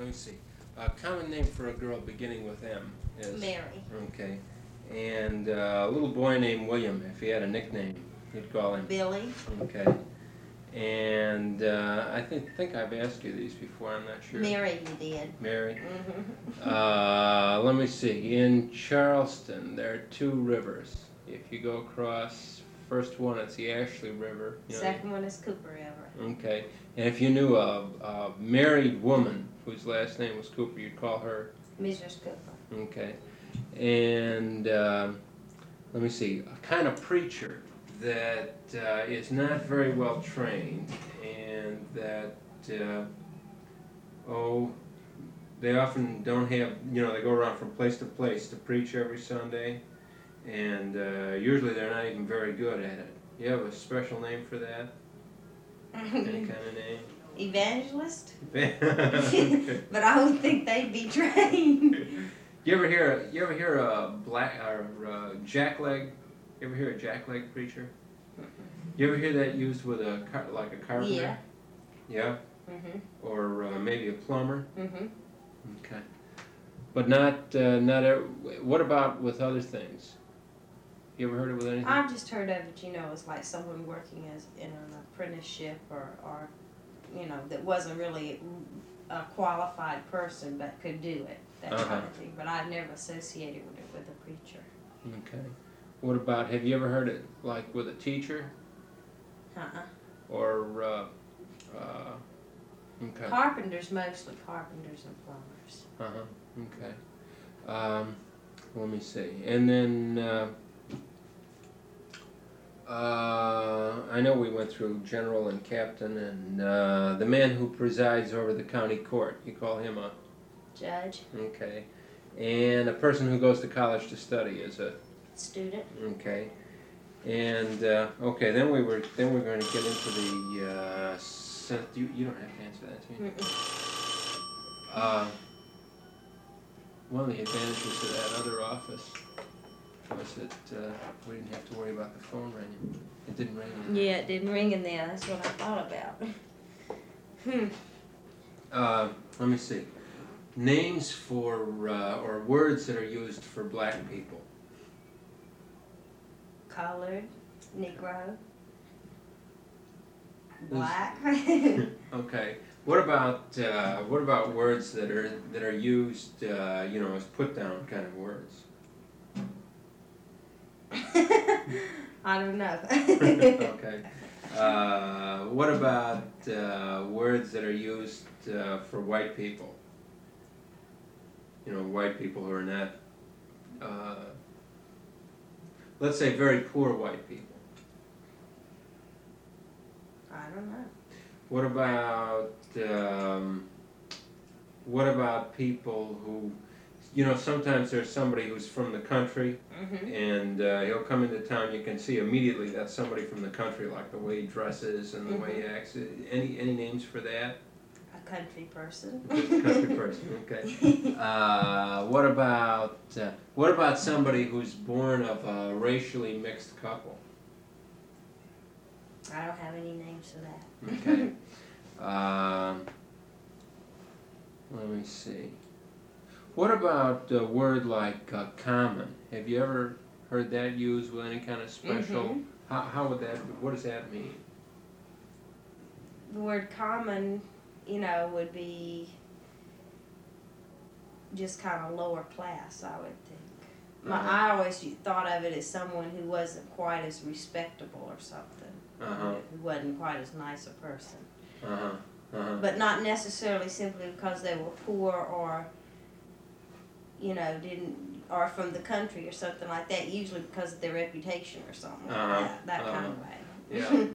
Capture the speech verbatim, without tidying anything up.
let me see. A common name for a girl beginning with M is Mary. Okay. And uh, a little boy named William, if he had a nickname, you'd call him Billy. Okay. And uh, I think think I've asked you these before. I'm not sure. Mary, you did. Mary. Mm-hmm. uh, let me see. In Charleston, there are two rivers. If you go across, first one, it's the Ashley River. You know, Second one is Cooper River. Okay. And if you knew a, a married woman whose last name was Cooper, you'd call her? Missus Cooper. Okay. And uh, let me see. A kind of preacher that uh, is not very well trained, and that, uh, oh, they often don't have, you know, they go around from place to place to preach every Sunday, and uh, usually they're not even very good at it. You have a special name for that? Any kind of name? Evangelist? Okay. But I would think they'd be trained. You ever hear you ever hear a black or uh, jackleg? You ever hear a jackleg preacher? You ever hear that used with a car, like a carpenter? Yeah. Yeah. Mhm. Or uh, maybe a plumber. Mhm. Okay. But not uh, not. Every, what about with other things? You ever heard it with anything? I've just heard of it. You know, it's like someone working as in an apprenticeship, or, or you know, that wasn't really a qualified person but could do it. That Uh-huh. kind of thing. But I've never associated with it with a preacher. Okay. What about? Have you ever heard it like with a teacher? Uh-uh. Or uh, uh, okay. Carpenters, mostly carpenters and plumbers. Uh-huh, okay. Um, let me see. And then, uh, uh, I know we went through general and captain, and uh, the man who presides over the county court, you call him a? Judge. Okay. And a person who goes to college to study is a? Student. Okay. And, uh, okay, then we were, then we're going to get into the, uh, sen- you, you don't have to answer that, do you? Mm-mm. Uh, one of the advantages of that other office was that uh, we didn't have to worry about the phone ringing. It didn't ring. in there. Yeah, it didn't ring in there. That's what I thought about. Hmm. Uh, let me see. Names for, uh, or words that are used for black people. Colored, Negro, Who's- black. Okay. What about uh, what about words that are that are used, uh, you know, as put down kind of words? I don't know. Okay. Uh, what about uh, words that are used uh, for white people? You know, white people who are not, uh, let's say, very poor white people. I don't know. What about um, what about people who, you know, sometimes there's somebody who's from the country, Mm-hmm. and uh, he'll come into town. You can see immediately that's somebody from the country, like the way he dresses and the way he acts. Any any names for that? A country person. Just a country person. Okay. Uh, what about uh, what about somebody who's born of a racially mixed couple? I don't have any names for that. Okay. Um, let me see. What about a word like uh, common? Have you ever heard that used with any kind of special? Mhm. How how would that? What does that mean? The word common, you know, would be just kind of lower class, I would think. My, Uh-huh. I always thought of it as someone who wasn't quite as respectable or something. Uh-huh. Who wasn't quite as nice a person. Uh huh. Uh-huh. But not necessarily simply because they were poor or, you know, didn't, or from the country or something like that. Usually because of their reputation or something like Uh-huh. that. That kind of Uh-huh. way. Yeah.